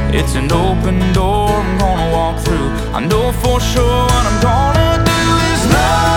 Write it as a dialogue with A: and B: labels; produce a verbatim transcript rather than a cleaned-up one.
A: It's an open door I'm gonna walk through. I know for sure what I'm gonna do is love.